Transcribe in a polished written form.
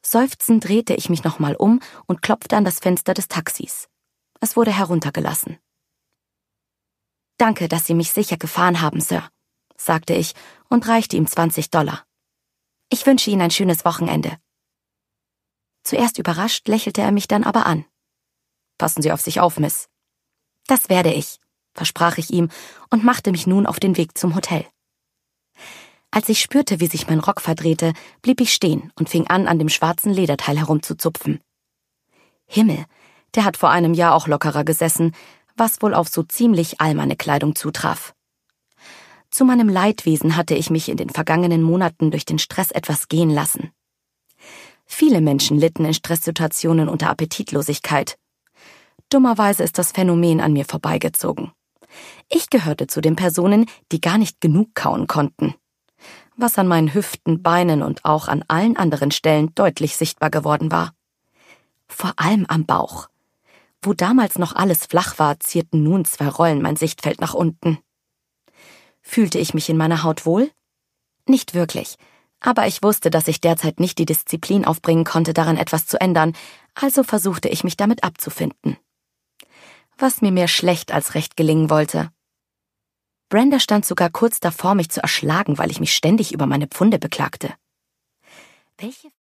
Seufzend drehte ich mich nochmal um und klopfte an das Fenster des Taxis. Es wurde heruntergelassen. »Danke, dass Sie mich sicher gefahren haben, Sir«, sagte ich und reichte ihm $20. »Ich wünsche Ihnen ein schönes Wochenende.« Zuerst überrascht lächelte er mich dann aber an. »Passen Sie auf sich auf, Miss.« »Das werde ich«, versprach ich ihm und machte mich nun auf den Weg zum Hotel. Als ich spürte, wie sich mein Rock verdrehte, blieb ich stehen und fing an dem schwarzen Lederteil herumzuzupfen. Himmel, der hat vor einem Jahr auch lockerer gesessen, was wohl auf so ziemlich all meine Kleidung zutraf. Zu meinem Leidwesen hatte ich mich in den vergangenen Monaten durch den Stress etwas gehen lassen. Viele Menschen litten in Stresssituationen unter Appetitlosigkeit. Dummerweise ist das Phänomen an mir vorbeigezogen. Ich gehörte zu den Personen, die gar nicht genug kauen konnten, was an meinen Hüften, Beinen und auch an allen anderen Stellen deutlich sichtbar geworden war. Vor allem am Bauch. Wo damals noch alles flach war, zierten nun 2 Rollen mein Sichtfeld nach unten. Fühlte ich mich in meiner Haut wohl? Nicht wirklich, aber ich wusste, dass ich derzeit nicht die Disziplin aufbringen konnte, daran etwas zu ändern, also versuchte ich mich damit abzufinden. Was mir mehr schlecht als recht gelingen wollte. Brenda stand sogar kurz davor, mich zu erschlagen, weil ich mich ständig über meine Pfunde beklagte. Welche